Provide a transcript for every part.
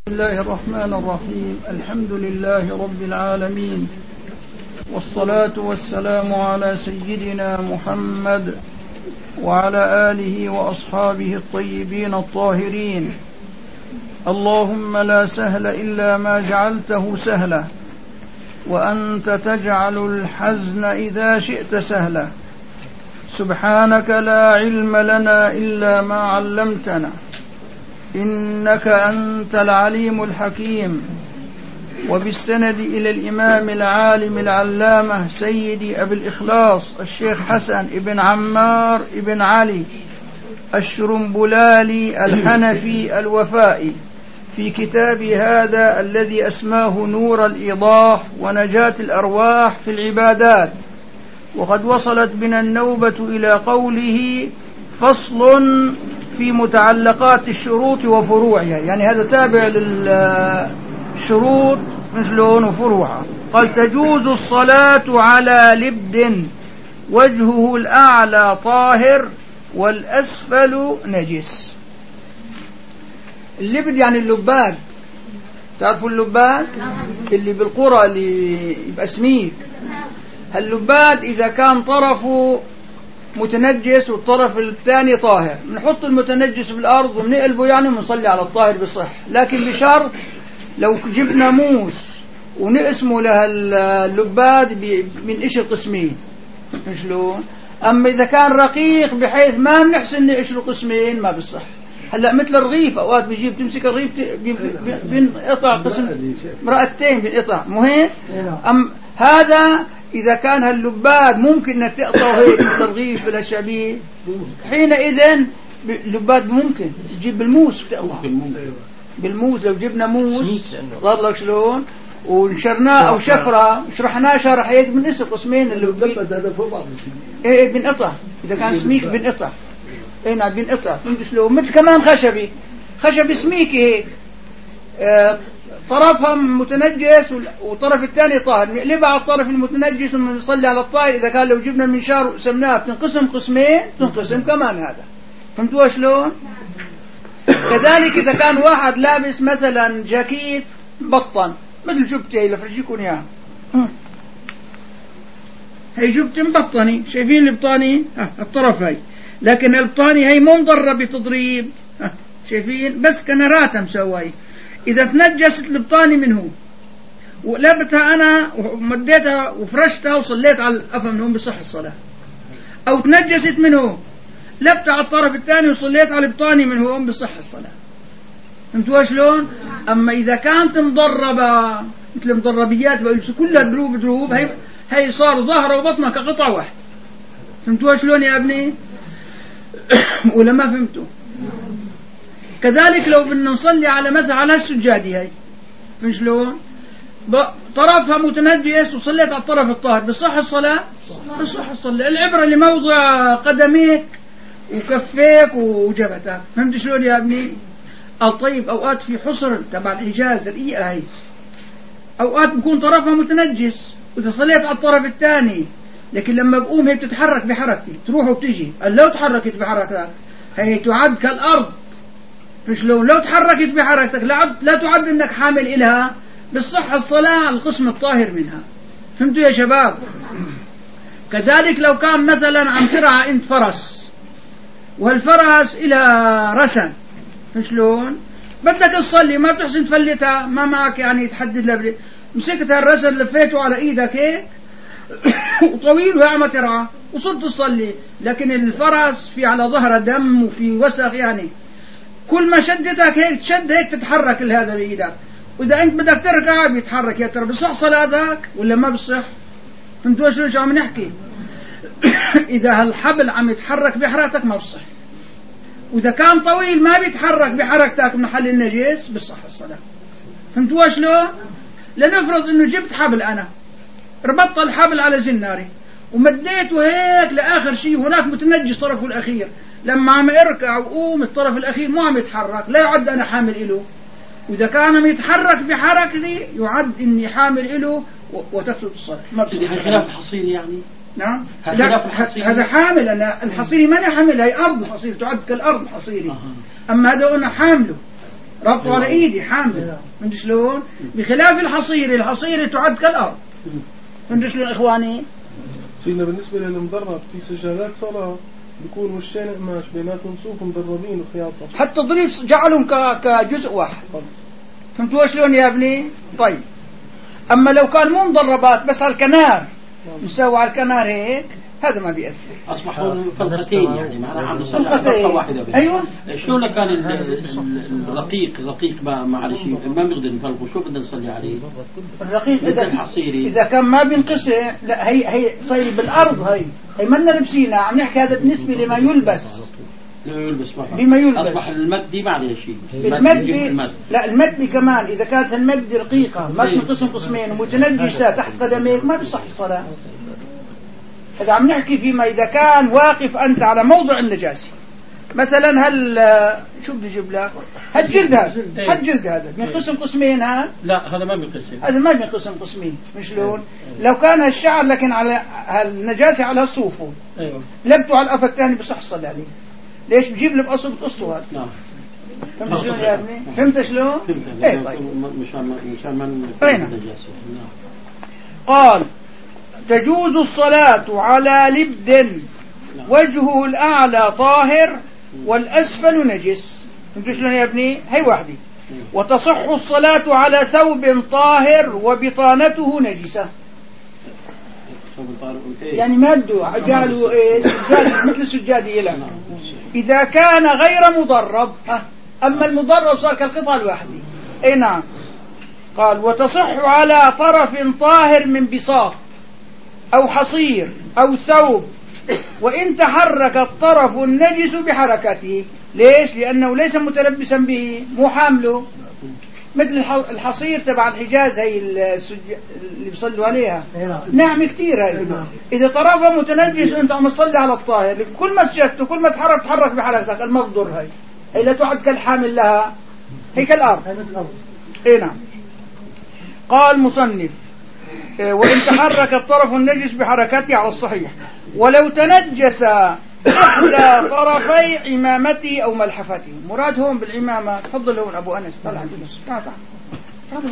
بسم الله الرحمن الرحيم. الحمد لله رب العالمين، والصلاة والسلام على سيدنا محمد وعلى آله وأصحابه الطيبين الطاهرين. اللهم لا سهل إلا ما جعلته سهلا، وأنت تجعل الحزن إذا شئت سهلا. سبحانك لا علم لنا إلا ما علمتنا، إنك أنت العليم الحكيم. وبالسند إلى الإمام العالم العلامة سيدي أبي الإخلاص الشيخ حسن ابن عمار ابن علي الشرنبلالي الحنفي الوفائي، في كتاب هذا الذي أسماه نور الإيضاح ونجاة الأرواح في العبادات. وقد وصلت بنا النوبة إلى قوله: فصل في متعلقات الشروط وفروعها. يعني هذا تابع للشروط مثلون وفروعها. قال: تجوز الصلاة على لبد وجهه الأعلى طاهر والأسفل نجس. اللبد يعني اللباد، تعرفوا اللباد اللي بالقرى اللي يبقى سميك. اللباد إذا كان طرفه متنجس والطرف الثاني طاهر، نحط المتنجس بالأرض ونقلبه يعني ونصلي على الطاهر بصح، لكن بشرط لو جبنا موس ونقسمه لها اللباد بنقشر قسمين. شلون؟ أما إذا كان رقيق بحيث ما بنحسن نقشره قسمين ما بصح. هلا مثل الرغيف أوقات بيجيب تمسك الرغيف بنقطع قسم مرأتين بنقطع مهم. هذا إذا كان هاللباد ممكن أن تقطعه هيك مثل الرغيف بلا شبيه، حينئذ اللباد ممكن تجيب بالموس بتقطع بالموس. لو جبنا موس ظهر لك شلون ونشرناه أو شفرة شرحناه شرح هيك بنقسم قسمين. اللباد هذا فوق بعض إيه بنقطع، إذا كان سميك بنقطع. إيه نعم بنقطع. فهمت شلون؟ مثل كمان خشبي سميكي هيك طرفها متنجس وطرف الثاني طاهر، نقلبها على الطرف المتنجس ونصلي على الطاهر. إذا كان لو جبنا المنشار وقسمناها بتنقسم قسمين، تنقسم كمان هذا. فهمتوا شلون؟ كذلك إذا كان واحد لابس مثلا جاكيت بطن مثل جبتي هي لفرجيكم إياها، هي جبتي مبطني، شايفين البطاني الطرف هاي، لكن البطاني هي مو مضرة بتضريب، شايفين بس كنرات مسوي. إذا تنجست البطاني منه ولبتها أنا ومديتها وفرشتها وصليت على الأفة منهم بصح الصلاة، أو تنجست منه لبتها على الطرف الثاني وصليت على البطاني منهم بصح الصلاة. فهمتوا شلون؟ أما إذا كانت مضربة مثل مضربيات بيلبسوا كلها دروب هي صار ظهره وبطنه كقطعة واحدة. فهمتوا شلون يا ابني؟ ولا ما فهمتوا؟ كذلك لو بدنا نصلي على مسح على السجادة هاي، من شلون؟ طرفها متنجس وصليت على الطرف الطاهر بصح الصلاة؟ بصح الصلاة. العبرة لموضع قدميك وكفيك وجبهتك. فهمت شلون يا ابني؟ طيب أوقات في حصر تبع الحجاز الرقيقة هاي، أوقات بكون طرفها متنجس وإذا صليت على الطرف الثاني، لكن لما بقوم هي بتتحرك بحركتي تروح وبتجي. لو تحركت بحركتك هي تعد كالأرض. فشلون؟ لو تحركت بحركتك لا تعد انك حامل إلها بالصحة الصلاة على القسم الطاهر منها. فهمتوا يا شباب؟ كذلك لو كان مثلا عم ترعى انت فرس وهالفرس إلها رسن، فشلون؟ بدك تصلي ما بتحسن تفلتها، ما معك يعني تحدد لها، مسكتها الرسن لفيته على ايدك هيك وطويل وهي عم ترعى وصرت تصلي، لكن الفرس في على ظهره دم وفي وسخ، يعني كل ما شدتك هيك تشد هيك تتحرك هذا بإيدك، وإذا أنت بدك تركع بيتحرك. يا ترى بصح صلاتك ولا ما بصح؟ فهمتوا شو عم نحكي؟ إذا هالحبل عم يتحرك بحركتك ما بصح، وإذا كان طويل ما بيتحرك بحركتك محل النجس بصح الصلاة. فهمتوا شلون؟ لنفرض إنه جبت حبل، أنا ربطت الحبل على زناري ومديته هيك لآخر شيء، هناك متنجس طرفه الأخير، لما عم اركع وقوم الطرف الأخير مو عم يتحرك، لا يعد أنا حامل إله. وإذا كان عم يتحرك بحركتي يعد إني حامل إله وتفسد الصلاة. ما بصير. خلاف الحصير يعني. نعم. هذا حامل، أنا الحصيري ماني حامل، هي أرض الحصير تعد كالأرض حصيري. أما هذا أنا حامله. ربطه على ايدي حامل. فهمت شلون؟ بخلاف الحصيرة تعد كالارض. فهمت شلون اخواني؟ سيدنا بالنسبة للمدرب في سجالات صلاة بيكون وشين قماش بيناتهم صوف مدربين وخياطة، حتى تضريب جعلهم كجزء واحد. فهمتوا شلون يا ابني؟ طيب اما لو كان مو مدربات بس على الكنار مسوي على الكنار هيك هذا ما بيأثر. أصبحوا فلقتين يعني معناها عم يصلي فلقة واحدة بس. أيوة. شلون كان الرقيق معلش ما بنقدر نفرقه، شو بدنا نصلي عليه؟ الرقيق الحصيري إذا كان ما بينقسم، لا هي صير بالأرض، هي منا لبسينا، عم نحكي هذا بالنسبة لما يلبس. بما يلبس أصبح المدي ما عليه شيء. لا المدي كمان إذا كانت المدي رقيقة ما بتنقسم قسمين ومتنجسة تحت قدميك ما بصح الصلاة. إذا عم نحكي فيما إذا كان واقف أنت على موضع النجاسة، مثلا شو بدي أجيب لك؟ هالجلد هذا بينقسم قسمين. لا هذا ما بينقسم، هذا ما بينقسم قسمين. مش لون لو كان الشعر لكن على هالنجاسة على صوفه لبته على الأف الثاني بصح الصلاة عليه. ليش بجيب لي بقصد قصته هذا؟ نعم. فهمت شلون يا ابني؟ فهمت شلون؟ ايه طيب مشان النجاسة. قال تجوز الصلاة على لبد وجهه الأعلى طاهر والأسفل نجس. فهمت شلون يا ابني؟ هي واحدة. وتصح الصلاة على ثوب طاهر وبطانته نجسة. يعني مادوا قالوا ايه مثل السجادة إلى إذا كان غير مضرب. أما المضرب صار كالقطعة الواحدة. اي نعم. قال وتصح على طرف طاهر من بساط أو حصير أو ثوب وإن تحرك الطرف النجس بحركته. ليش؟ لأنه ليس متلبسا به مو حامله، مثل الحصير تبع الحجاز هي اللي بيصلوا عليها ناعمة كتير هاي. إذا طرفها متنجس أنت عم تصلي على الطاهر، كل ما تشت وكل ما تحرك بحركتك المقدر هي لا تعد كالحامل لها، هي كالأرض. إيه نعم. قال مصنف وإن تحرك الطرف النجس بحركته على الصحيح ولو تنجس إحدى طرفي عمامته أو ملحفته. مراد هون بالعمامة. تفضل هون أبو أنس. طلع تعال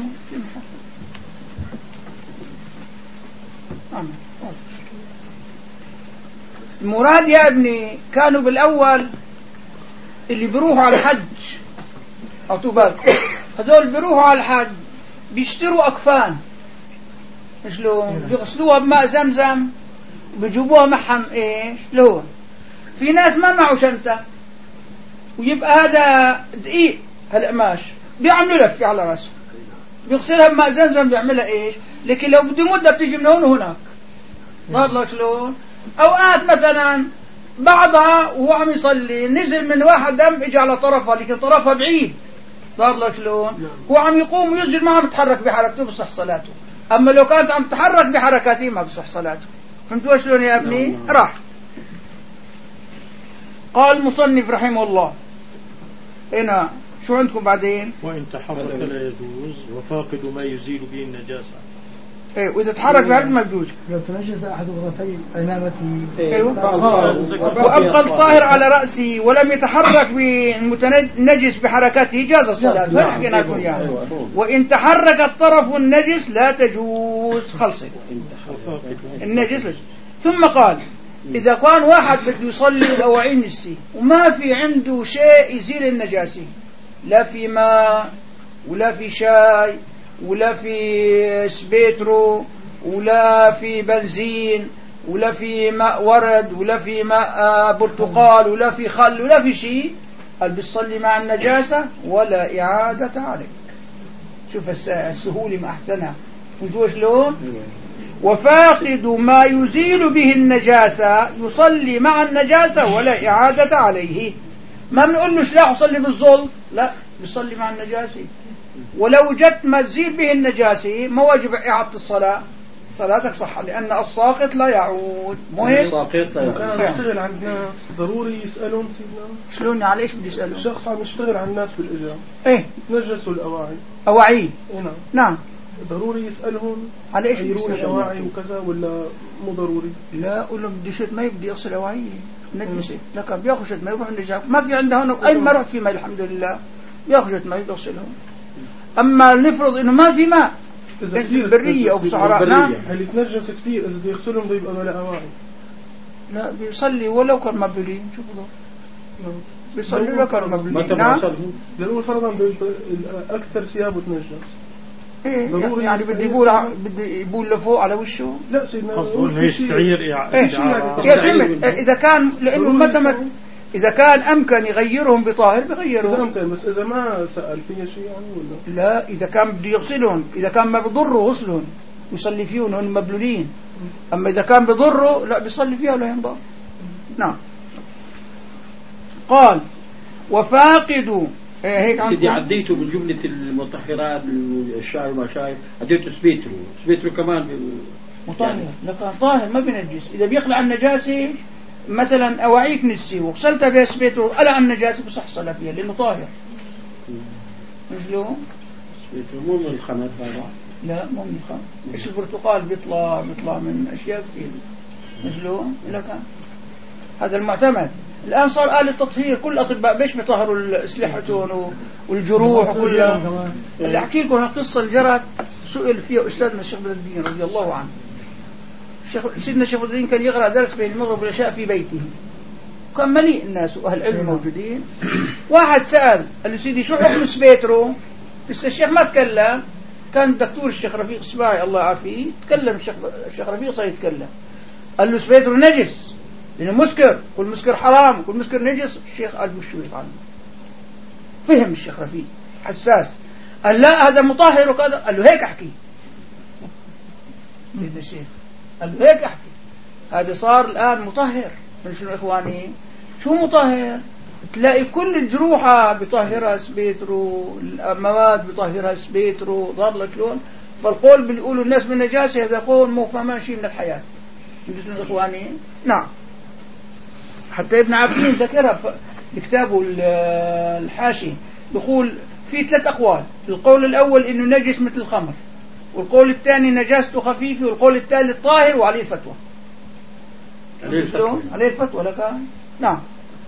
المراد يا ابني كانوا بالأول اللي بيروحوا على الحج أعطوا بالكم هذول بيروحوا على الحج بيشتروا أكفان. شلون؟ بيغسلوها بماء زمزم بيجيبوها معهم ايش لون. في ناس ما معه شنطة ويبقى هذا دقيق هالقماش بيعملوا لفة على راسه بيغسلها بماء زمزم بيعملها ايش. لكن لو بده مدة بتيجي من هون وهناك. ظهر لك شلون؟ اوقات مثلا بعضها وهو عم يصلي نزل من واحد دم اجى على طرفها لكن طرفها بعيد. ظهر لك شلون؟ هو عم يقوم ويسجد ما عم يتحرك بحركته بصح صلاته. أما لو كانت عم تحرك بحركاته ما بصح صلاته. فهمتوا شلون يا ابني؟ راح. قال المصنف رحمه الله هنا شو عندكم بعدين؟ وإن تحرك لا يجوز وفاقد ما يزيل به النجاسة. ايه وإذا تحرك بحركة ما يجوز. لو تنجس أحد غرفتي عمامته وأبقى الطاهر على رأسه ولم يتحرك بالمتنجس بحركته جاز الصلاة. فنحكي لكم يعني. وإن تحرك الطرف النجس لا تجوز. خلصت النجس. ثم قال إذا كان واحد بده يصلي بأواعين السي وما في عنده شيء يزيل النجاسة، لا في ماء ولا في شاي ولا في سبيترو ولا في بنزين ولا في ماء ورد ولا في ماء برتقال ولا في خل ولا في شيء، قال بيصلي مع النجاسة ولا إعادة عليه. شوف السهولة ما أحسنها. فهمتوا شلون؟ وفاقد ما يزيل به النجاسة يصلي مع النجاسة ولا إعادة عليه. ما بنقول له لا أصلي بالظل، لا بيصلي مع النجاسة. ولو جت ما تزيل به النجاسة ما واجب إعادة الصلاة، صلاتك صح لأن الساقط لا يعود. مهم. أنا أشتغل عند ناس ضروري يسألون سيدنا. شلون على إيش بدي يسألون؟ الشخص عم يشتغل عند الناس في الإجابة. إيه. نجسوا الأواعي. أواعي. إيه نعم. نعم. ضروري يسألهم على إيش يرون الأواعي وكذا ولا مو ضروري؟ لا أقول له بدي شت مي بدي يغسل أواعي نجسة. لكن بياخذ شت مي يروح النجاسة ما في عنده هنا أي ما رحت في مي الحمد لله ياخذ ماء يغسلهم. أما نفرض إنه ما في ماء في البرية أو بالصحراء، نعم اللي تنجس كثير إذا بده يغسلهم بيبقى بلا أواعي. لا بيصلي ولو كان مبلولين، شو بضل بيصلي ولو كان مبلولين. نعم لأنه فرضا أكثر ثيابه تنجس. إيه يعني بدي يبول لفوق على وشه. لا سيدنا قصده يستعير يعتمد إذا كان، لأنه متى إذا كان أمكن يغيرهم بطاهر بغيرهم. إذا أمكن، بس إذا ما سأل فيها شيء يعني ولا لا، إذا كان بده يغسلهم، إذا كان ما بضره غسلهم يصلي فيهم هن مبلولين. أما إذا كان بضره لا بيصلي فيها ولا ينضر. نعم. قال وفاقدوا هيك سيدي عديته من جملة المطهرات الشاي وما شاي، عديته سبيترو كمان مطهر يعني. لكن طاهر ما بينجس. إذا بيخلع النجاسة مثلا أواعيك نسي وغسلتها بها سبيترو قلع النجاسة بصح صلى فيها لأنه طاهر. مثله سبيترو مو من الخمر هذا. لا مو من الخمر. إيش البرتقال بيطلع من أشياء كثير مثله. لكن هذا المعتمد. الآن صار آلة تطهير، كل الأطباء بيش بيطهروا أسلحتهم والجروح وكلها. اللي أحكي لكم القصة اللي جرت سئل فيها أستاذنا الشيخ بدر الدين رضي الله عنه. سيدنا الشيخ بدر الدين كان يقرأ درس بين المغرب والعشاء في بيته، كان مليء الناس وأهل العلم موجودين. واحد سأل قال له سيدي شو حكم سبيترو؟ لسه الشيخ ما تكلم، كان الدكتور الشيخ رفيق سباعي الله يعافيه تكلم. الشيخ رفيق صار يتكلم، قال له سبيترو نجس لأنه مسكر، كل مسكر حرام وكل مسكر نجس. الشيخ قال وشو يفعل؟ فهم الشيخ رفيق حساس، قال لا هذا مطهر وكذا. قال له هيك احكي سيدنا الشيخ، قال له هيك احكي. هذا صار الآن مطهر. من شنو إخواني؟ شو مطهر؟ تلاقي كل الجروحة بطهرها سبيترو، المواد بطهرها سبيترو، ضار لك لون. فالقول بيقولوا الناس من نجاسة هذا قول مو فهمان شيء من الحياة. من شنو إخواني؟ نعم. حتى ابن عابدين ذكرها في كتابه الحاشي، بيقول في 3 أقوال. القول الأول إنه نجس مثل الخمر، والقول الثاني نجاسته خفيفة، والقول الثالث طاهر وعليه الفتوى. عليه الفتوى لك. نعم.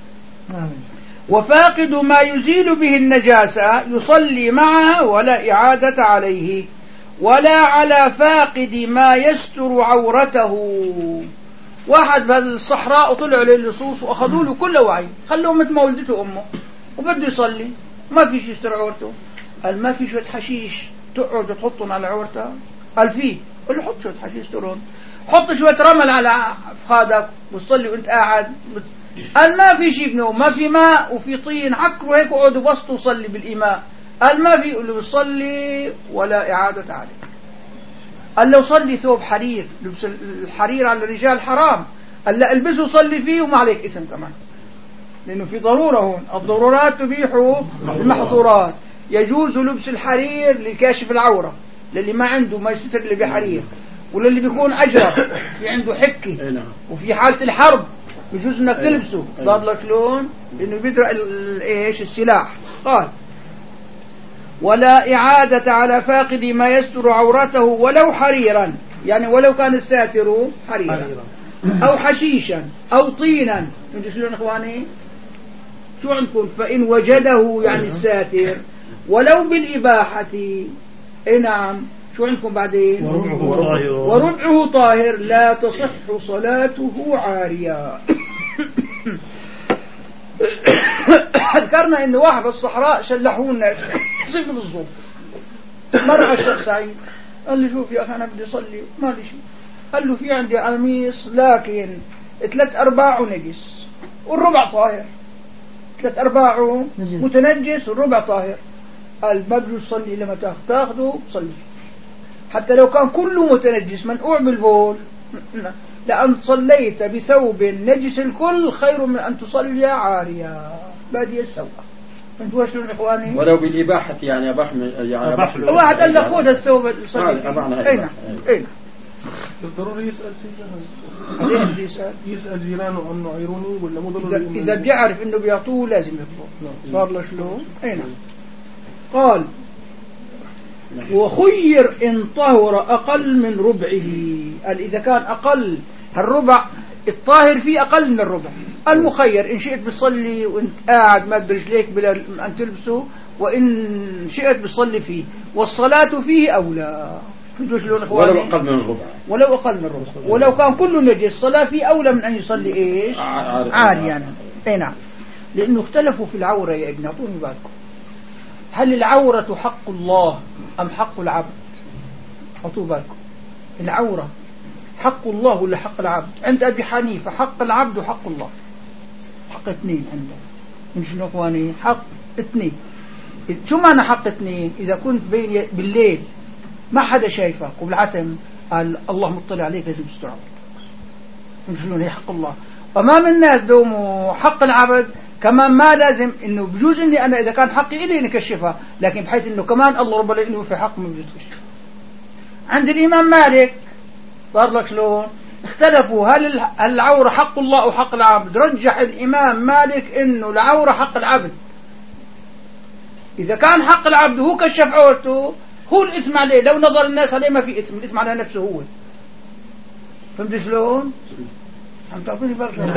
وفاقد ما يزيل به النجاسة يصلي معها ولا إعادة عليه، ولا على فاقد ما يستر عورته. واحد بالصحراء وطلعوا للصوص وأخذوا له كل وعي، خلوه مثل ما ولدته أمه وبده يصلي، ما في شيء يستر عورته. قال ما في شوية حشيش تقعد تحطهم على عورتها؟ قال فيه. قال له حط شوية حشيش يسترون، حط شوية رمل على فخادك وتصلي وانت قاعد. قال ما في شيء ابنه، ما في ماء وفي طين، عكروا هيك وقعدوا بسطوا وصلي بالإيماء. قال ما في. يقول له بصلي ولا إعادة عليه. قال لو صلي ثوب حرير، لبس الحرير على الرجال حرام، قال لا البسه وصلي فيه وما عليك اسم كمان، لأنه في ضرورة هون. الضرورات تبيح المحظورات. يجوز لبس الحرير لكاشف العورة، للي ما عنده ما يستر اللي بحرير، وللي بيكون أجرب في عنده حكي، وفي حالة الحرب يجوز انك تلبسه. ضار لك لون لأنه بيدرأ ايش السلاح. قال ولا إعادة على فاقد ما يستر عورته ولو حريرا، يعني ولو كان الساتر حريرا أو حشيشا أو طينا. شلون إخواني؟ شو عندكم؟ فإن وجده يعني الساتر ولو بالإباحة. نعم. شو عندكم بعدين؟ وربعه طاهر لا تصح صلاته عارية. ذكرنا إن واحد بالصحراء شلحونا صفر بالظبط. مر على الشيخ سعيد قال لي شوف يا أخي أنا بدي أصلي ما لي شيء. قال له في عندي قميص لكن 3/4 نجس والربع طاهر. 3/4 متنجس والربع طاهر. قال ما بده يصلي لما تاخذه صلي، حتى لو كان كله متنجس منقوع بالبول. لأن صليت بثوب نجس الكل خير من أن تصلي عارية بادية السوء. انتوا شلون إخواني؟ ولو بالإباحة يعني أباح له. واحد قال لك خذ الثوب صلي. أين ضروري يسأل سيدنا. يسأل جيرانه عنه عيروني ولا مو ضروري؟ إذا بيعرف إنه بيعطوه لازم يطلب. صار له شلون؟ أين؟ قال وخير إن طهر أقل من ربعه. قال إذا كان أقل الربع الطاهر فيه أقل من الربع، المخير إن شئت بتصلي وانت قاعد مد رجليك بلا أن تلبسه، وإن شئت بتصلي فيه، والصلاة فيه أولى. شلون إخواني؟ ولو أقل من الربع، ولو أقل من الربع، ولو كان كله نجس الصلاة فيه أولى من أن يصلي إيش؟ عاريا. أي نعم، لأنه اختلفوا في العورة يا ابن. أعطوني بالكم، هل العورة حق الله أم حق العبد؟ أعطوا بالكم، العورة حق الله ولا حق العبد؟ عند أبي حنيفة حق العبد وحق الله، حق اثنين عنده. من شنو إخواني؟ حق اثنين. شو معنى حق اثنين؟ إذا كنت بالليل ما حدا شايفك وبالعتم قال الله مطلع عليك لازم تستر. من شنو؟ هي حق الله. أمام الناس دوموا حق العبد كمان، ما لازم إنه بجوز إني أنا إذا كان حقي إلي نكشفها، لكن بحيث إنه كمان الله رب العالمين في حق ما بجوز تكشف. عند الإمام مالك صار لك شلون؟ اختلفوا هل العورة حق الله أو حق العبد. رجح الإمام مالك إنه العورة حق العبد. إذا كان حق العبد هو كشف عورته هو الاسم عليه، لو نظر الناس عليه ما في اسم، الاسم على نفسه هو. فهمت شلون؟ عم تعطيني بالك.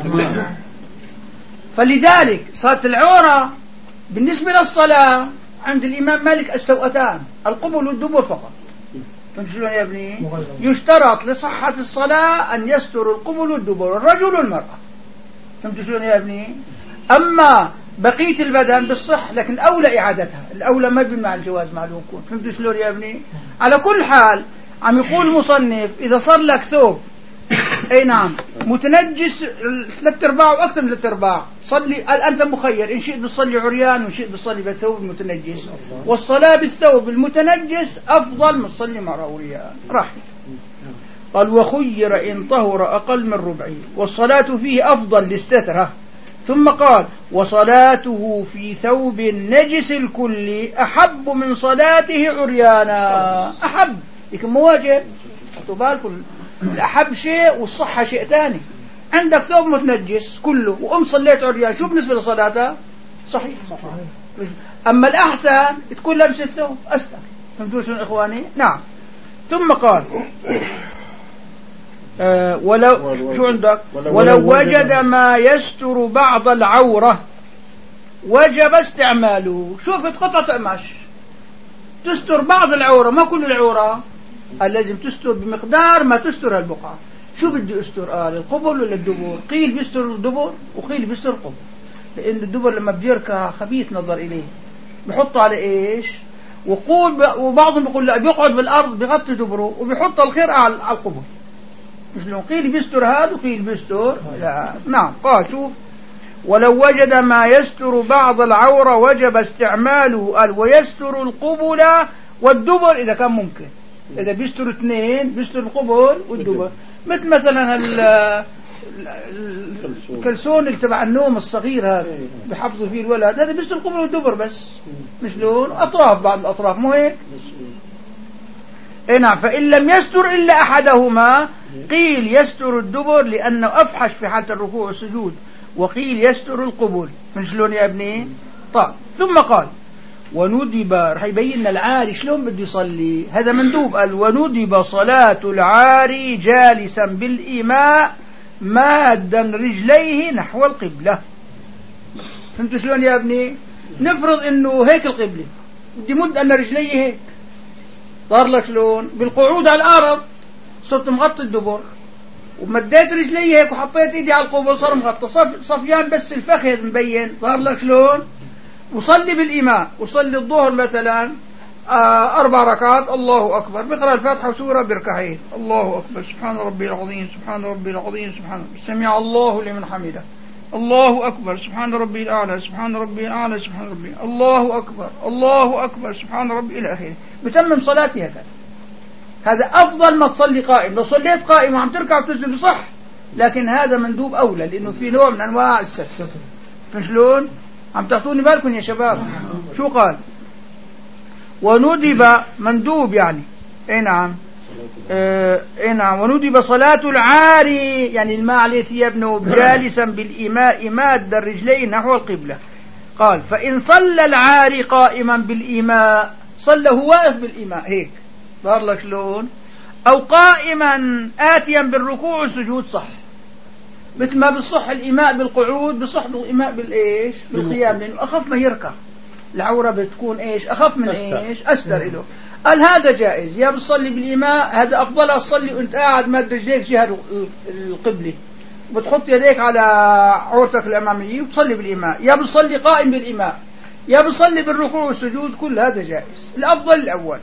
فلذلك صارت العورة بالنسبة للصلاة عند الإمام مالك السوأتان، القبل والدبر فقط. فهمت شلون يا ابني؟ يشترط لصحة الصلاة أن يستر القبل والدبر الرجل والمرأة. فهمت شلون يا ابني؟ أما بقية البدن بالصح، لكن أولى إعادتها، الأولى ما بمعنى الجواز معلوم يكون. فهمت شلون يا ابني؟ على كل حال عم يقول المصنف إذا صار لك ثوب أي نعم متنجس 3/4 وأكثر من 3/4 صلي، أنت مخير إن شئت بتصلي عريان وإن شئت بتصلي بالثوب المتنجس، والصلاة بالثوب المتنجس أفضل من تصلي مع عريان. رحمة. قال وخير إن طهر أقل من ربعه، والصلاة فيه أفضل للسترة. ثم قال وصلاته في ثوب نجس الكل أحب من صلاته عريانا. أحب لكن مواجب. أعطوا بالكم، الأحب شيء والصحة شيء ثاني. عندك ثوب متنجس كله وأم صليت عريان، شو بالنسبة لصلاتها؟ صحيح. أما الأحسن تكون لابس الثوب أستر. فهمتوا شو إخواني؟ نعم. ثم قال ولو شو عندك؟ ولو وجد ما يستر بعض العورة وجب استعماله. شوفت قطعة قماش تستر بعض العورة ما كل العورة، لازم تستر بمقدار ما تستر البقعة. شو بدي استر؟ القبل ولا الدبر؟ قيل بيستر الدبر وقيل بيستر القبل، لأن الدبر لما بيركع خبيث نظر إليه بحطه على إيش، وبعضهم بيقول لا بيقعد بالأرض بيغطي دبره وبيحط الخير على القبل. مش لو قيل بيستر هذا وقيل بيستر لا. نعم. قال شوف ولو وجد ما يستر بعض العورة وجب استعماله. قال ويستر القبل والدبر إذا كان ممكن. إذا بيستر اثنين بيستر القبل والدبر، مثلا الكلسون اللي تبع النوم الصغير هذا بحفظوا فيه الولد، هذا بيستر القبل والدبر بس، مش لون أطراف بعض الأطراف مو هيك؟ نعم. فإن لم يستر إلا أحدهما قيل يستر الدبر لأنه أفحش في حالة الركوع والسجود، وقيل يستر القبل. من شلون يا ابني؟ طيب. ثم قال وندب، رح يبين العاري شلون بده يصلي، هذا مندوب. قال وندب صلاة العاري جالسا بالإيماء مادا رجليه نحو القبلة. فهمت شلون يا ابني؟ نفرض انه هيك القبلة، بدي مد ان رجليه هيك، صار لك شلون؟ بالقعود على الارض صرت مغطي الدبر، ومديت رجلي هيك وحطيت ايدي على القبل صار مغطى، صفيان بس الفخذ مبين، صار لك شلون؟ وصلي بالإمام، وصلي الظهر مثلا 4 ركعات، الله أكبر، بقرأ الفاتحة وسورة بركعين، الله أكبر، سبحان ربي العظيم، سبحان ربي العظيم، سبحان ربي، سمع الله لمن حمده، الله أكبر، سبحان ربي الأعلى، سبحان ربي الأعلى، سبحان ربي، الله أكبر، الله أكبر، سبحان ربي إلى آخره، بتمم صلاتي هكذا. هذا أفضل ما تصلي قائم. لو صليت قائم وعم تركع وتنزل صح، لكن هذا مندوب أولى لأنه في نوع من أنواع السفر. فشلون؟ عم تعطوني بالكم يا شباب؟ شو قال؟ وندب مندوب يعني اي نعم، اي نعم، وندب صلاة العاري يعني الماء عليه ثيابه جالسا بالإيماء ماد الرجلين نحو القبلة. قال فإن صلى العاري قائما بالإيماء، صلى هو واقف بالإيماء هيك، ظهر لك شلون؟ أو قائما آتيا بالركوع والسجود، صح، مثل ما بصح الإيماء بالقعود بصح الإيماء بالإيش؟ بالقيام، لأنه أخف ما يركع. العورة بتكون إيش أخف من إيش أستر له. قال هذا جائز، يا بتصلي بالإماء هذا أفضل تصلي وأنت قاعد مد رجليك جهة القبلة بتحط يديك على عورتك الأمامية وتصلي بالإماء، يا بتصلي قائم بالإماء، يا بتصلي بالركوع والسجود، كل هذا جائز. الأفضل الأول.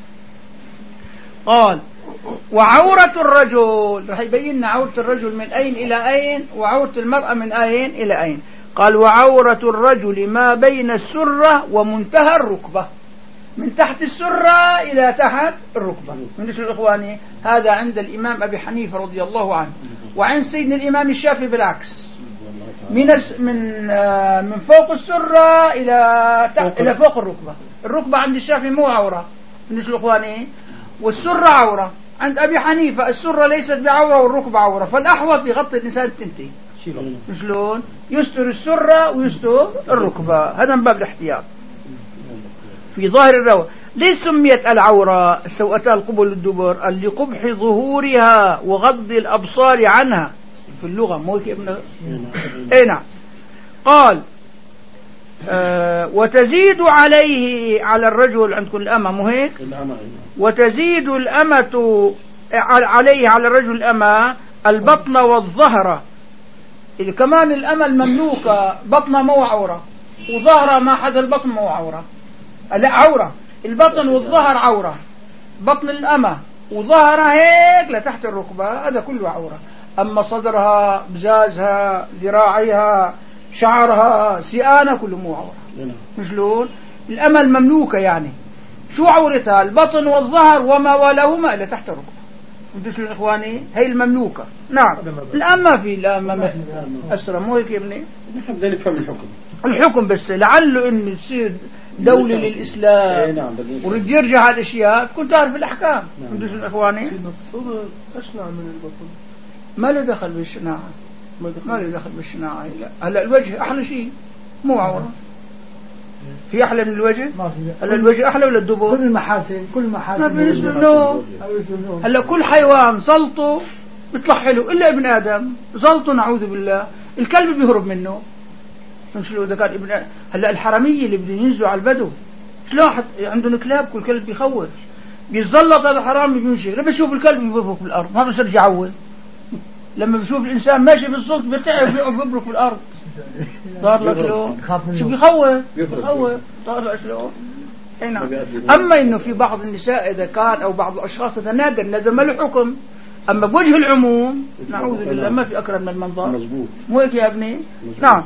قال وعورة الرجل، رح يبين عورة الرجل من أين إلى أين وعورة المرأة من أين إلى أين. قال وعورة الرجل ما بين السرة ومنتهى الركبة، من تحت السرة إلى تحت الركبة. من إخواني هذا عند الإمام أبي حنيفة رضي الله عنه، وعند سيدنا الإمام الشافعي بالعكس، من فوق السرة إلى فوق الركبة. الركبة عند الشافعي مو عورة من إخواني، والسرة عورة. عند أبي حنيفة السرة ليست بعورة والركبة عورة، فالأحوط يغطي الإنسان التنتين. شلون؟ يستر السرة ويستر الركبة، هذا من باب الاحتياط. في ظاهر الروى ليش سميت العورة سوءتا القبل الدبر؟ لقبح ظهورها وغض الأبصار عنها في اللغة، مو كيف اي نعم. قال وتزيد عليه على الرجل عندكم الأمة، مو هيك؟ وتزيد الأمة عليه على الرجل الأمة البطن والظهر. كمان الأمة المملوكة بطنها مو عورة وظهرها ما حدا البطن مو عورة، لا عورة، البطن والظهر عورة، بطن الأمة وظهرها هيك لتحت الركبة هذا كله عورة. أما صدرها، بزازها، ذراعيها، شعرها، سيانة كله مو عورة. شلون؟ الأمة المملوكة يعني شو عورتها؟ البطن والظهر وما ولهما إلى تحت الركبة. انتوا شو إخواني؟ هي المملوكة. نعم. الأمة في الأمة أسرى، مو هيك يا ابني؟ نحن نفهم الحكم بس لعله إن يصير دولة للإسلام ورد يرجع هالأشياء تكون تعرف الأحكام. انتوا شو إخواني؟ الصدر أشنع من البطن، ما له دخل بالشناعة، ما له دخل بالشناعة. لا هلا الوجه أحلى شيء مو عورة، في أحلى من الوجه؟ هلا الوجه أحلى ولا الدبر؟ كل المحاسن ما بالنسبة له. هلا كل حيوان زلطه بيطلع حلو إلا ابن آدم زلطه نعوذ بالله الكلب بيهرب منه. شلون إذا كان ابن هلا الحرامية اللي بدهم ينزلوا على البدو شلون عندهم كلاب، كل كلب بيخوف، بيتزلط هذا حرامي بيمشي، لما بيشوف الكلب بيبرك بالأرض ما بيصير يعود. لما بيشوف الإنسان ماشي بالصوت بيرتعب بيبرك بالأرض. صار له شلون؟ شو بيخوف صار له شلون؟ اي نعم. أما إنه في بعض النساء إذا كان أو بعض الأشخاص تتنادى الندى ما له حكم، أما بوجه العموم نعوذ بالله ما في أكرم من المنظر. مو هيك يا ابني؟ نعم.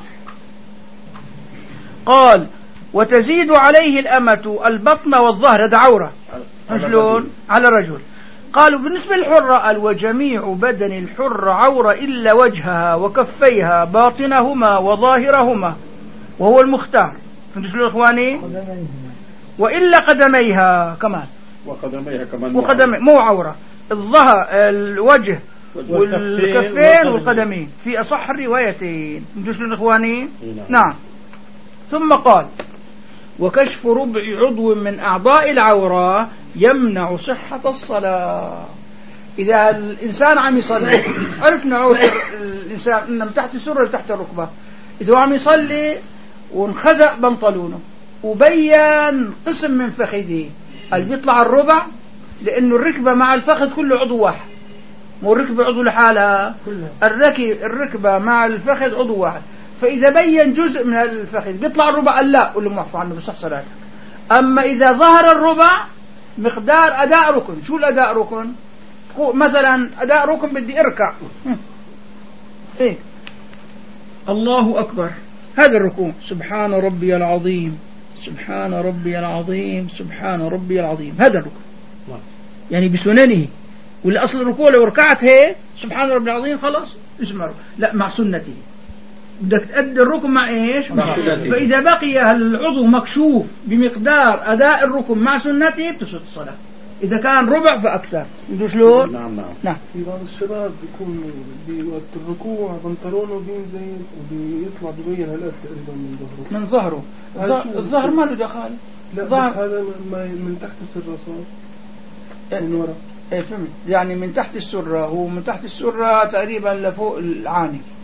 قال وتزيد عليه الأمة البطن والظهر، هذا عورة. شلون؟ على الرجل. قالوا بالنسبة للحرة وجميع بدن الحرة عورة إلا وجهها وكفيها باطنهما وظاهرهما وهو المختار. فهمتوا شلون إخواني؟ وإلا قدميها كمان، وقدمي مو عورة. الظهر الوجه والكفين والقدمين في أصح الروايتين. فهمتوا شلون إخواني؟ نعم. ثم قال وكشف ربع عضو من أعضاء العورة يمنع صحة الصلاة. إذا الإنسان عم يصلي عرفنا عورة الإنسان إنه من تحت السرة لتحت الركبة، إذا عم يصلي وانخزق بنطلونه وبين قسم من فخذه اللي بيطلع الربع، لأنه الركبة مع الفخذ كله عضو واحد، مو الركبة عضو لحالها، الركبة مع الفخذ عضو واحد. فإذا بين جزء من الفخذ بيطلع الربع قال لا قول له معفو عنه بصح صلاتك. أما إذا ظهر الربع مقدار أداء ركن. شو الأداء ركن؟ مثلا أداء ركن بدي أركع إيه؟ الله أكبر، هذا الركوع سبحان ربي العظيم سبحان ربي العظيم سبحان ربي العظيم، هذا الركوع يعني بسننه. والأصل الركوع لو ركعت هي سبحان ربي العظيم خلاص اسمه لا مع سنته، بدك تأدي الركن مع إيش؟ فإذا بقي العضو مكشوف بمقدار أداء الركن مع سنته بتسقط الصلاة. إذا كان ربع فأكثر. انتوا شلون؟ نعم. في بعض الشباب بيكون بوقت الركوع بنطلونه بينزل وبيطلع ببين هالقد تقريبا من ظهره. الظهر ما له دخل. لا هذا من تحت السرة صار من ورا. ايه فهمت، يعني من تحت السرة، هو من تحت السرة تقريبا لفوق العاني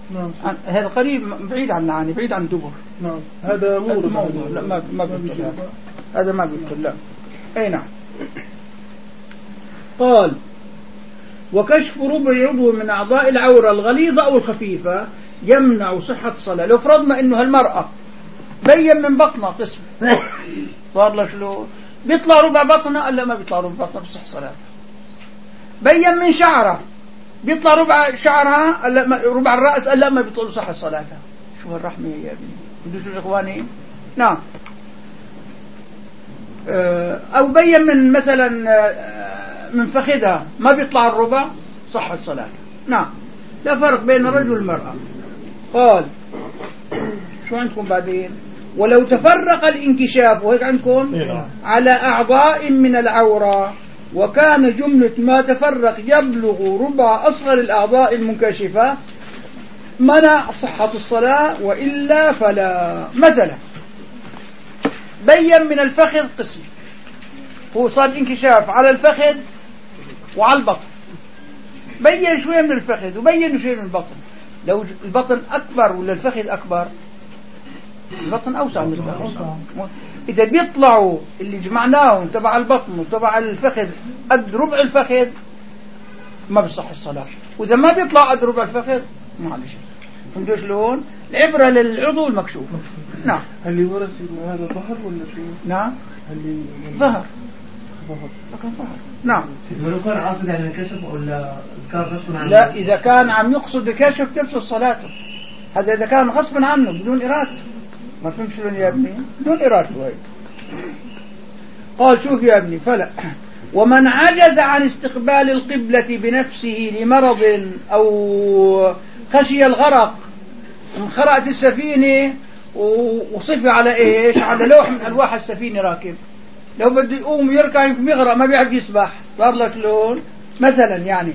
نعم. هذا قريب بعيد عن يعني بعيد عن دبر. نعم. هذا موضوع. لا ما بيدخل هذا ما بيدخل لا. أي نعم. قال وكشف ربع عضو من أعضاء العورة الغليظة أو الخفيفة يمنع صحة الصلاة. لو فرضنا إنه هالمرأة بين من بطنها قسم صار له شلون بيطلع ربع بطنها ألا ما بيطلع ربع بطنها بصح صلاتها. بين من شعرها بيطلع ربع شعرها ألا ربع الرأس ألا ما بيطلع صحة صلاتها. شو هالرحمة يا ابني بدوش إخواني. نعم. أو بين من مثلا من فخذها ما بيطلع الربع صحة صلاتها. نعم. لا فرق بين الرجل والمرأة. قال شو عندكم بعدين ولو تفرق الانكشاف وهيك عندكم على أعضاء من العورة وكان جملة ما تفرق يبلغ ربع أصغر الأعضاء المنكشفة منع صحة الصلاة وإلا فلا. مثلا بين من الفخذ قسم هو صار انكشاف على الفخذ وعلى البطن بين شوية من الفخذ وبين شوية من البطن. لو البطن أكبر ولا الفخذ أكبر البطن أوسع من الفخذ. إذا بيطلعوا اللي جمعناهم تبع البطن وتبع الفخذ قد ربع الفخذ ما بيصح الصلاة. وإذا ما بيطلع قد ربع الفخذ معلش. فهمتوا شلون؟ العبرة للعضو المكشوف. نعم. اللي ورث هذا ظهر ولا شو؟ نعم. اللي ظهر. ظهر. نعم. ولو كان عاصد يعني الكشف ولا ذكر غصب عنه؟ لا إذا كان عم يقصد الكشف تفسد صلاته. هذا إذا كان غصبا عنه بدون إرادته. ما فهمت شلون يا ابني؟ بدون إرادته. قال شوف يا ابني فلا. ومن عجز عن استقبال القبلة بنفسه لمرض أو خشي الغرق انخرقت السفينة وصفي على إيش على لوح من ألواح السفينة راكب لو بده يقوم يركع يمكن يغرق ما بيعرف يسبح صار لك لون مثلا يعني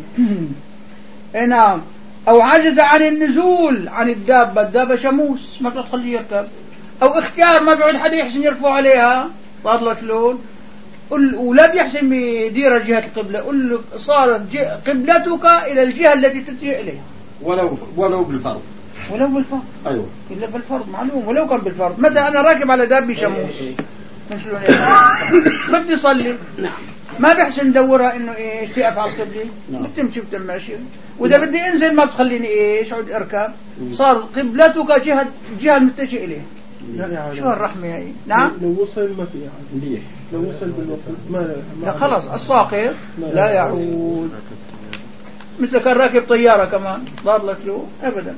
نعم. أو عجز عن النزول عن الدابة شموس ما تخليه يركب أو اختيار ما بيعود حدا يحسن يرفع عليها صار لك لون ولا بيحسن يدير جهة القبلة قل له صارت قبلتك إلى الجهة التي تتجه إليها ولو بالفرض أيوة إلا بالفرض معلوم ولو كان بالفرض. مثلا أنا راكب على دابة شموس شلون بدي صلي ما بحسن ندورها إنه إيش تقف على القبلة بتمشي بتماشي وإذا بدي أنزل ما بتخليني إيش عود أركب صار قبلتك جهة المتجه إليها. شو هالرحمة هي. نعم. لو وصل ما في يعني لو وصل بالوقت لا خلص الساقط لا يعود. مثل كان راكب طيارة كمان ضار لك له أبدا.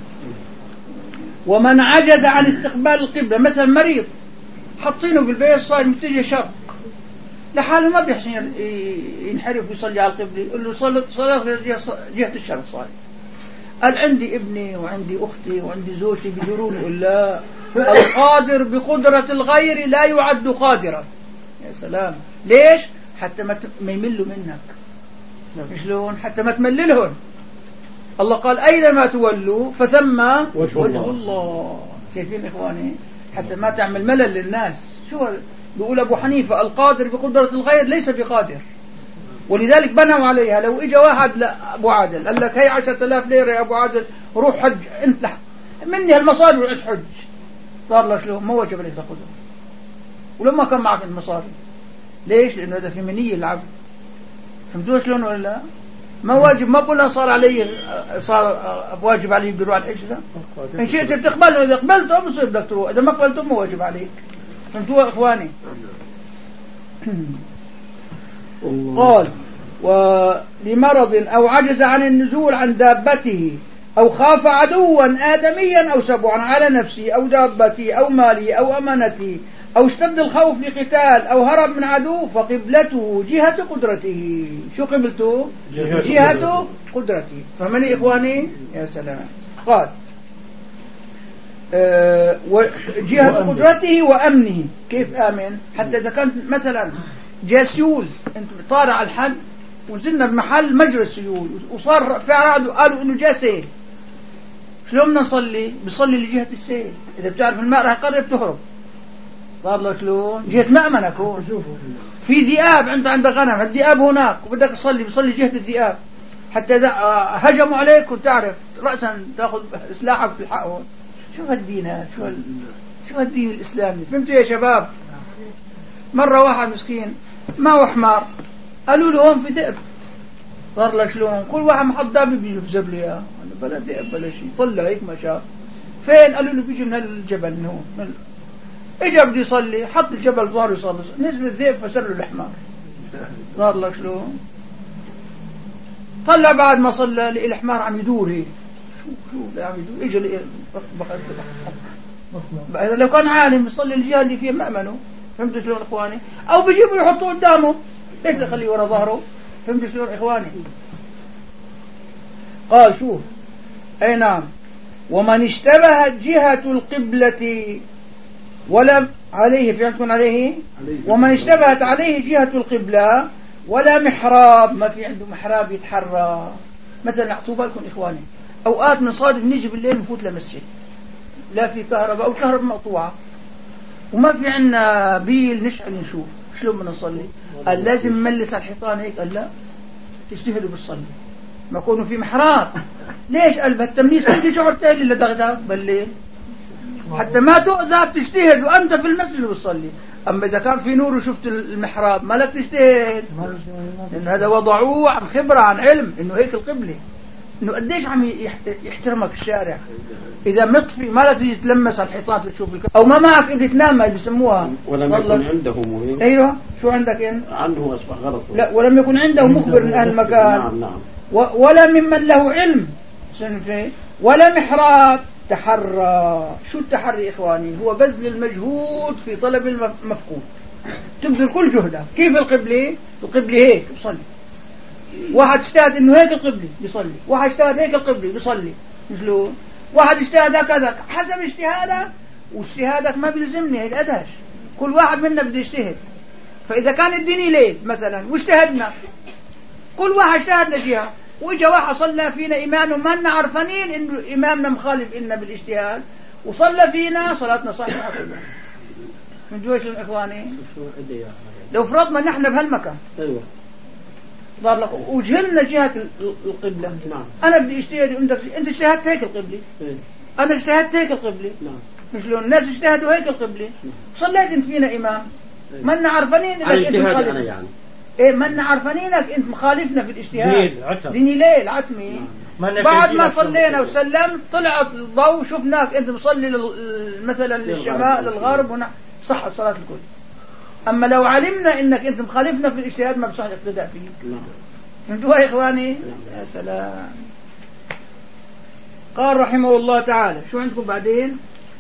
ومن عجز عن استقبال القبلة مثلا مريض حطينه بالبيت صار متجه شرق لحاله ما بيحسن ينحرف ويصلي على القبلة يقول له صلاة جهة الشرق صار. قال عندي ابني وعندي أختي وعندي زوجتي بيجرون يقول لا القادر بقدرة الغير لا يعد قادرا. يا سلام ليش حتى ما يملوا منك شلون حتى ما تمللهم. الله قال أينما تولوا فثم وجه الله. شايفين إخواني حتى ما تعمل ملل للناس. شو بيقول أبو حنيفة القادر بقدرة الغير ليس بقادر ولذلك بنوا عليها. لو إجا واحد لأبو عادل قال لك هي 10,000 ليرة يا أبو عادل روح حج أنت مني هالمصاري وعد حج صار له شلون ما وجب عليك تأخذه ولما كان معك المصاري. ليش؟ لأنه هذا في منية العبد. فهمتوا شلون ولا لا؟ ما واجب ما قلنا صار واجب عليه بيروح على الحج. إن شئت بتقبله إذا قبلته بصير بدك تروح إذا ما قبلته ما واجب عليك. فهمتوا إخواني. قال ولمرض أو عجز عن النزول عن دابته أو خاف عدوا آدميا أو سبعا على نفسه أو دابته أو ماله أو أمانته أو اشتد الخوف لقتال أو هرب من عدو فقبلته جهة قدرته. شو قبلته؟ جهة قدرته. فهمني إخواني يا سلام. قال جهة قدرته وأمنه. كيف آمن؟ حتى إذا كانت مثلا جاء سيول انت طالع على الحد ونزلنا بمحل مجرى السيول وصار في عرض وقالوا انه جاء سيل شلون بدنا نصلي؟ بصلي لجهة السيل. اذا بتعرف الماء راح يقرب تهرب صار لك شلون جهة مأمنة كون في ذئاب انت عندك غنم الذئاب هناك وبدك تصلي بصلي جهة الذئاب حتى إذا هجموا عليك كنت تعرف رأسا تأخذ سلاحك في الحقهم. شو هالدين هذا؟ شو هالدين الإسلامي؟ فهمتوا يا شباب؟ مرة واحد مسكين ما هو حمار، قالوا له هون في ذئب. صار له شلون؟ كل واحد محط دابة بيجي بجيب له اياه، بلا ذئب بلا شيء. طلع هيك ما شاف. فين؟ قالوا له بيجي من الجبل من هون. اجى بده يصلي، حط الجبل ظهره يصلي، نزل الذئب فسر له الحمار. صار له شلون؟ طلع بعد ما صلى لقي الحمار عم يدور هيك. شو عم يدور؟ اجى لقي إذا لو كان عالم يصلي الجهة اللي فيها مأمنه. فهمتوا شلون إخواني؟ أو بيجيبوا يحطوه قدامه، ليش تخليه ورا ظهره؟ فهمتوا شلون إخواني؟ قال شوف، أي نعم، ومن اشتبهت جهة القبلة ولم عليه، في عندكم عليه، ومن اشتبهت عليه جهة القبلة ولا محراب، ما في عنده محراب يتحرى. مثلا اعطوا بالكم إخواني، أوقات نصادف نيجي بالليل نفوت لمسجد لا في كهرباء أو كهرباء مقطوعة وما في عنا بيل نشعل نشوف شلون بدنا نصلي. قال لازم نملس على الحيطان هيك. قال لا، تجتهدوا بالصلي ما يكونوا في محراب. ليش؟ قال بالتمليس بدي شعر تالي لدغدغ بالليل حتى ما تؤذى، بتجتهد وأنت في المسجد وتصلي. أما إذا كان في نور وشفت المحراب ما لك تجتهد، لأن هذا وضعوه عن خبرة عن علم إنه هيك القبلة، إنه قديش عم يحترمك الشارع. إذا مطفي ما لا تيجي تلمس على الحيطان تشوف أو ما معك أنت تنام ما بيسموها. ولم يكن عنده مهم. أيوة، شو عندك أنت؟ عنده أصبح غلط. لا، ولم يكن عنده مخبر من أهل المكان. نعم. ولا ممن له علم. ولا محراب تحرى. شو التحري إخواني؟ هو بذل المجهود في طلب المفقود، تبذل كل جهدك. كيف القبلة؟ القبلة هيك بصلي. واحد اجتهد انه هيك القبلة بيصلي، واحد اجتهد هيك القبلة بيصلي. شلون؟ واحد اجتهد هكذا حسب اجتهادك، واجتهادك ما بيلزمني هيك ادهش. كل واحد منا بده يجتهد. فاذا كان الدنيا ليل مثلا واجتهدنا، كل واحد اجتهد لجهة، واجا واحد صلى فينا امام وما لنا عارفين انه امامنا مخالف لنا بالاجتهاد وصلى فينا، صلاتنا صحيحة كلها. من جوش اخواني، لو فرضنا نحن بهالمكان ايوه ضار لك وجهلنا جهة القبلة. نعم. أنا بدي اجتهد وأنت اجتهدت هيك القبلة. أنا اجتهدت هيك القبلة. نعم. مش لون الناس اجتهدوا هيك القبلة. صليت أنت فينا إمام، ما لنا عارفين إنك أنت مخالف. يعني. إيه، ما لنا عارفينك أنت مخالفنا في الاجتهاد. ديني ليل عتمي. بعد ما صلينا وسلمت طلع الضوء شفناك أنت مصلي مثلا للشمال للغرب صح الصلاة الكل. أما لو علمنا إنك أنت مخالفنا في الاجتهاد ما بصح الاقتداء فيك. فهمتوا يا إخواني؟ يا سلام. قال رحمه الله تعالى، شو عندكم بعدين؟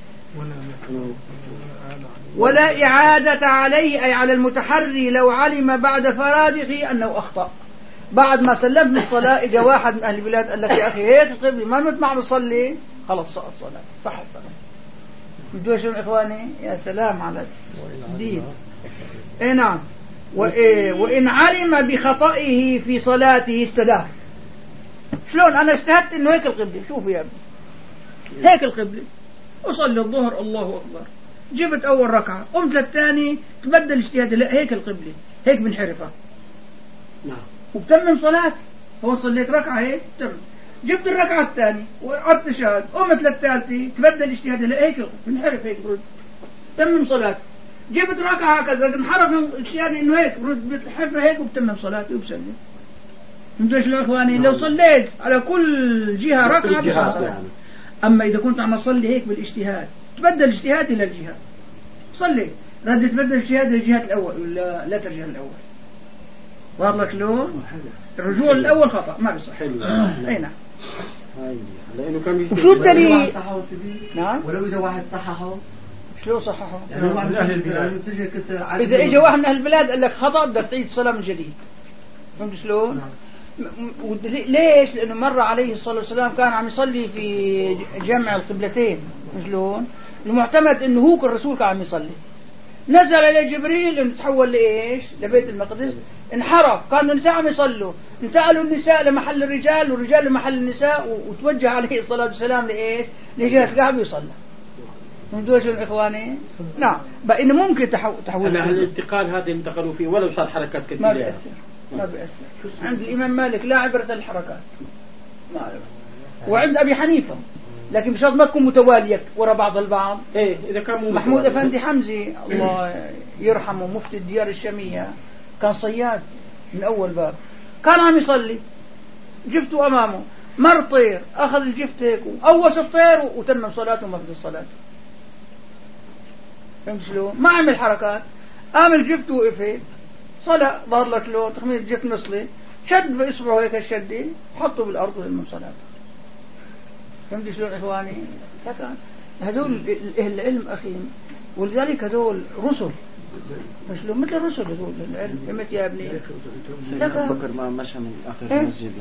ولا إعادة عليه، أي على المتحري لو علم بعد فراغه أنه أخطأ. بعد ما سلمت من الصلاة إجا واحد من أهل البلاد قال لك يا أخي هيك القبلة ما نطمع نصلي، خلص سقط صلاة، صح الصلاة. بدو شو إخواني؟ يا سلام على الدين. إيه نعم. وإن علم بخطئه في صلاته استدار. شلون؟ أنا اجتهدت إنه هيك القبلة، شوفوا يا ابني هيك القبلة، أصلي الظهر الله أكبر، جبت أول ركعة، قمت للثاني تبدل اجتهادي، لا هيك القبلة، هيك بنحرفها. نعم. وبتمم صلاتي. هو صليت ركعة هيك تمام، جبت الركعة الثانية وعرفت شهاد، قمت للثالثة تبدل اجتهادي، لا هيك بنحرف، هيك برد تمم صلاتي. جبت ركعة هكذا انحرف اجتهادي انه هيك برد بتحرفها هيك وبتمم صلاتي وبسلم. فهمتوا شلون اخواني؟ لو صليت على كل جهة ركعة يعني. اما اذا كنت عم اصلي هيك بالاجتهاد تبدل اجتهادي للجهة، صلي رد تبدل اجتهادي للجهة الاول ولا لا ترجع الاول. واضح شلون؟ الرجوع الاول خطأ ما بيصح. اي نعم. لانه كان وشو الدليل؟ نعم. ولو اذا واحد صححه، شلون صححه؟ يعني واحد من اهل البلاد اذا اجى واحد من اهل البلاد قال لك خطأ بدك تعيد الصلاة من جديد. فهمت شلون؟ ليش؟ لأنه مر عليه الصلاة والسلام كان عم يصلي في جمع القبلتين. شلون؟ المعتمد إنه هو الرسول كان عم يصلي، نزل إلى جبريل إنه تحول لإيش؟ لبيت المقدس، انحرف، كانوا النساء عم يصلوا، انتقلوا النساء لمحل الرجال والرجال لمحل النساء، وتوجه عليه الصلاة والسلام لإيش؟ لجهة الكعبة يصلى. فهمتوا شو الإخواني؟ نعم. بقى إنه ممكن تحول الانتقال هذا انتقلوا فيه ولو صار حركات كثيرة ما بيأثر. ما بيأثر. عند الإمام مالك لا عبرة الحركات، ما عبرة. وعند أبي حنيفة لكن بشرط ما تكون متوالية وراء بعض البعض. إيه إذا كان محمود أفندي حمزي الله يرحمه مفتي الديار الشامية كان صياد من أول باب، كان عم يصلي جفته أمامه مر طير أخذ الجفت هيك أوس الطير وتمم صلاته وما في الصلاة. فهمت شلون؟ ما عمل حركات، قام الجفت وقف صلاة ظهر لك لون تخمين الجفت نصلي شد بإصبعه هيك الشدي حطه بالأرض وتمم صلاته. فهمت شلون إخواني؟ هذول أهل العلم أخي، ولذلك هذول رسل مش لهم مثل الرسل هذول العلم. فهمت يا ابني؟ بكر ما مشى من آخر المسجد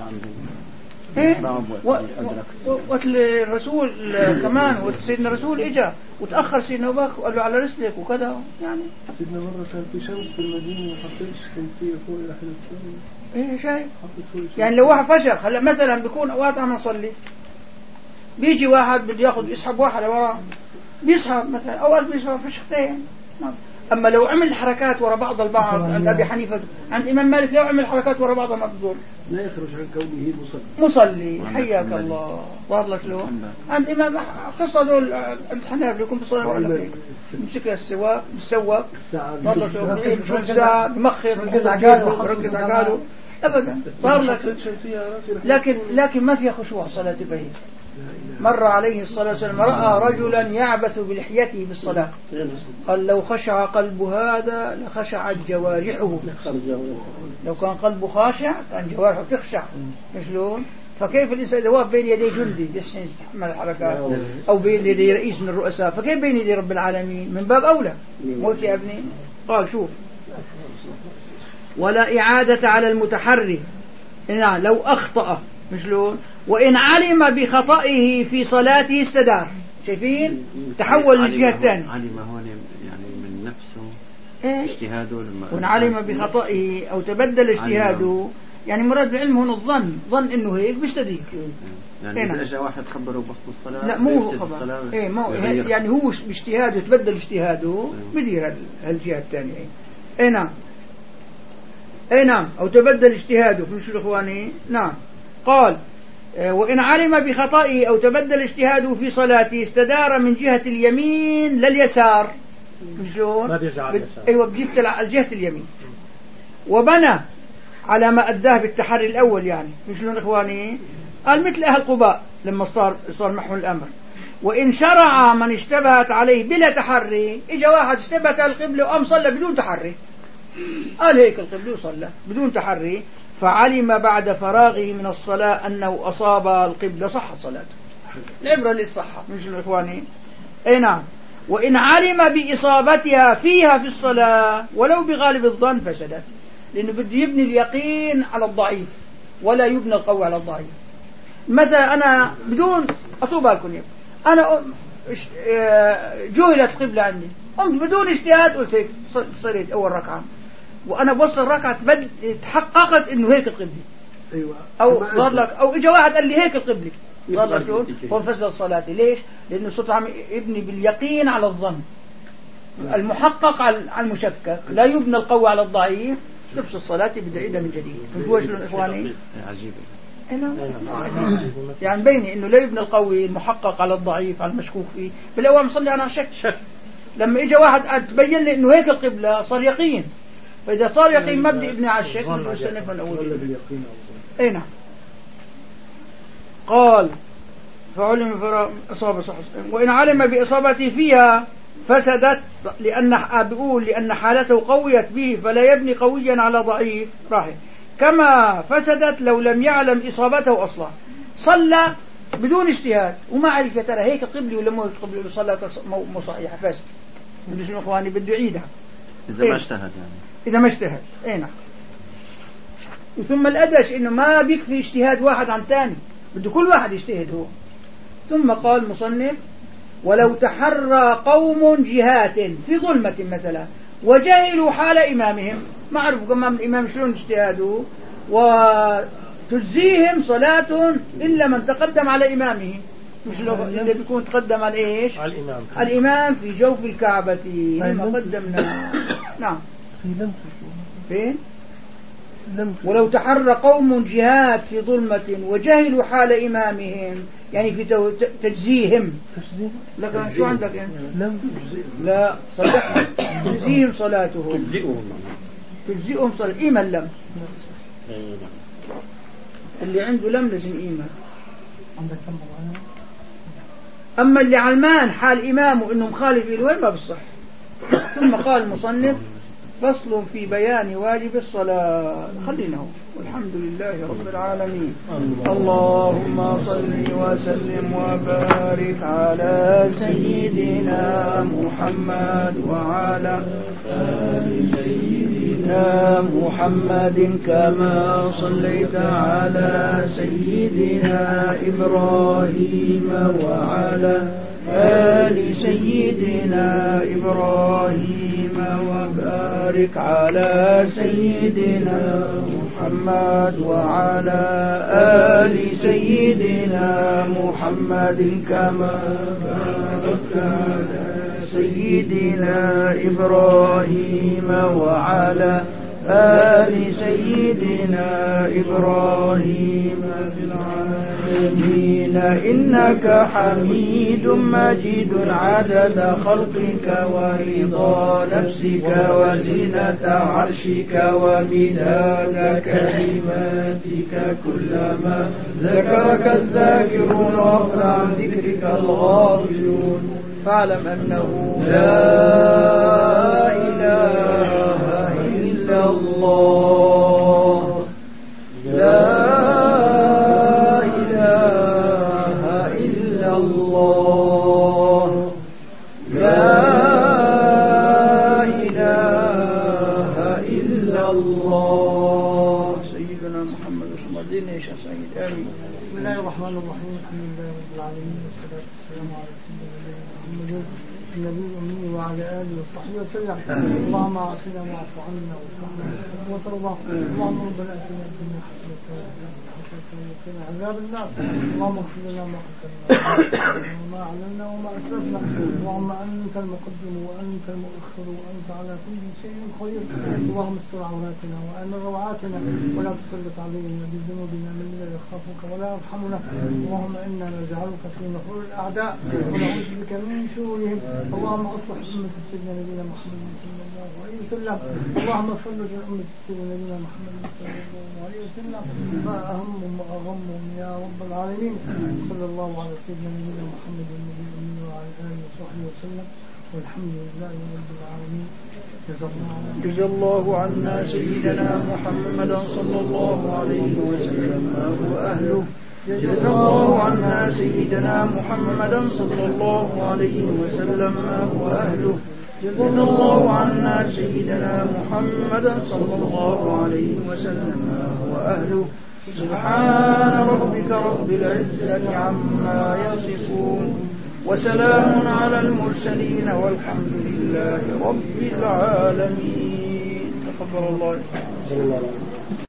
وقت الرسول كمان وقت سيدنا الرسول اجا وتأخر سيدنا أبو بكر وقال له على رسلك وكذا. يعني سيدنا مرة كان في شمس في المدينة وحطيتش شمسية فوق الأحلى. شايف؟ يعني لو واحد فشخ هلا مثلا بيكون أوقات عم نصلي بيجي واحد بده ياخذ يسحب واحد وراه بيسحب مثلا أوقات بيسحب فشختين. أما لو عمل حركات وراء بعض البعض عند أبي حنيفة عند إمام مالك لو عمل حركات وراء بعضها ما بتضر، لا يخرج عن كونه مصلي. حياك الله ظهر لك له. عند إمام قصة دول الحنابلة يكون بصلاة ولا هيك مسك السواق بالسواق ظهر لك له بمخر بركز عقاله أبدا ظهر لك. لكن ما فيها خشوع صلاة بعيد. مر عليه الصلاة والسلام رأى رجلا يعبث بلحيته بالصلاة قال لو خشع قلب هذا لخشعت جوارحه. لو كان قلبه خاشع كان جوارحه تخشع. شلون؟ فكيف الإنسان إذا واقف بين يدي جندي بيحسن يستحمل الحركات أو بين يدي رئيس من الرؤساء فكيف بين يدي رب العالمين؟ من باب أولى. موت يا ابني. قال شوف ولا إعادة على المتحري لو أخطأ شلون؟ وإن علم بخطئه في صلاته استدار. شايفين؟ تحول للجهة الثانية. علم هون يعني من نفسه اجتهاده وإن علم بخطئه أو تبدل اجتهاده يعني مراد بالعلم هنا الظن، ظن إنه هيك بيستديك. يعني إذا أجا واحد خبره بسط الصلاة لا مو هو خبر يعني هو باجتهاده تبدل اجتهاده بدير هالجهة الثانية. نعم أو تبدل اجتهاده. في شو إخواني؟ نعم. قال وإن علم بخطئه أو تبدل اجتهاده في صلاته استدار من جهة اليمين لليسار. شلون؟ ما بيرجع على اليسار. أيوة بجهة الجهة اليمين وبنى على ما أداه بالتحري الأول. يعني شلون إخواني؟ قال مثل أهل قباء لما صار معهم الأمر. وإن شرع من اشتبهت عليه بلا تحري إجا واحد اشتبهت القبلة وقام صلى بدون تحري قال هيك القبلة وصلى بدون تحري فعلم بعد فراغه من الصلاة أنه أصاب القبلة صحت صلاته. العبرة للصحة مش الإخواني. نعم. وإن علم بإصابتها فيها في الصلاة ولو بغالب الظن فسدت لأنه بده يبني اليقين على الضعيف ولا يبني القوي على الضعيف. مثلا أنا بدون أطوب بالكم أنا جهلت قبلة عندي قمت بدون اجتهاد قلت هيك صليت أول ركعة وأنا بوصل ركعة تحققت إنه هيك القبلة. أيوة. أو ظهر لك أو إجا واحد قال لي هيك القبلة ظهر لك شلون؟ هو فسد الصلاة. ليش؟ لأنه صوت عم يبني باليقين على الظن. المحقق على المشكك لا يبنى القوي على الضعيف. تفسد الصلاة بدأ يعيدها من جديد. فهمتوا شلون إخواني؟ عجيب. يعني بيني إنه لا يبنى القوي المحقق على الضعيف على المشكوك فيه. بالأول مصلي أنا شك لما إجا واحد تبين لي إنه هيك القبلة صار يقين. فإذا صار يقين ما بدي ابني على الشك والسنة من أول. نعم. قال فعلم إصابة صح. وإن علم بإصابته فيها فسدت لأن حالته قويت به فلا يبني قويا على ضعيف راحل كما فسدت لو لم يعلم إصابته أصلا. صلى بدون اجتهاد وما عرف يا ترى هيك قبلي ولا مو قبلي ولا صلاة مو صحيحة فاسد. بدي شنو إخواني بده يعيدها إذا ما اجتهد يعني إذا ما اجتهد. نعم. وثم الأدش إنه ما بيكفي اجتهاد واحد عن ثاني بده كل واحد يجتهد هو. ثم قال مصنف ولو تحرى قوم جهات في ظلمة مثلا وجهلوا حال إمامهم ما عرفوا كمان الإمام شلون اجتهادوا وتجزيهم صلاة إلا من تقدم على إمامه. مش لو اللي بيكون تقدم على إيش؟ على الإمام. الإمام في جوف الكعبة لما قدمنا. نعم. فين؟ ولو تحرى قوم جهاد في ظلمة وجهلوا حال إمامهم، يعني في تجزيهم. لكن شو عندك يعني؟ لا صدقني، تجزيهم صلاتهم، تجزئهم صلاة إيمان لم. اللي عنده لم لازم إيمان. أما اللي علمان حال إمامه إنه مخالف الوين ما بصح. ثم قال المصنف فصل في بيان واجب الصلاة. خلينا هو. والحمد لله رب العالمين. اللهم صل وسلم وبارك على سيدنا محمد وعلى آل سيدنا محمد كما صليت على سيدنا إبراهيم وعلى آل سيدنا إبراهيم وبارك على سيدنا محمد وعلى آل سيدنا محمد كما باركت على سيدنا إبراهيم وعلى آل سيدنا إبراهيم في العالمين إنك حميد مجيد عدد خلقك ورضا نفسك وزنة عرشك ومداد كلماتك كلما ذكرك الذاكرون وغفل عن ذكرك الغافلون فاعلم أنه لا إله إلا الله لا إله إلا الله لا إله إلا الله سيدنا محمد رسول الله دين يا سيد آمين. بسم الله الرحمن الرحيم الحمد لله رب العالمين والصلاة والسلام على سيدنا محمد النبي الأمي وعلى آله وصحبه وسلم. اللهم اعصنا واعف عنا وترضى. اللهم ربنا اتنا في الدنيا حسنة وقنا عذاب النار. اللهم اغفر لنا ما قدمنا وما أعلنا وما أسرفنا. اللهم أنت المقدم وأنت المؤخر وأنت على كل شيء قدير. اللهم استر عوراتنا وآمن روعاتنا ولا تسلط علينا بذنوبنا من لا يخافك ولا يرحمنا. اللهم إنا نجعلك في نحور الأعداء ونعوذ بك من شرورهم. اللهم اصلح أمة سيدنا نبينا محمد صلى الله عليه وسلم. اللهم فرج أمة سيدنا نبينا محمد صلى الله عليه وسلم ما أهمهم وأغمهم يا رب العالمين. صلى الله على سيدنا نبينا محمد النبي الأمي وعلى آله وصحبه وسلم والحمد لله رب العالمين. جزا الله عنا سيدنا محمدا صلى الله عليه وسلم وأهله. جزا الله عنا سيدنا محمدا صلى الله عليه وسلم وأهله. جزا الله عنا سيدنا محمدا صلى الله عليه وسلم وأهله. سبحان ربك رب العزة عما يصفون وسلام على المرسلين والحمد لله رب العالمين. تقبل الله.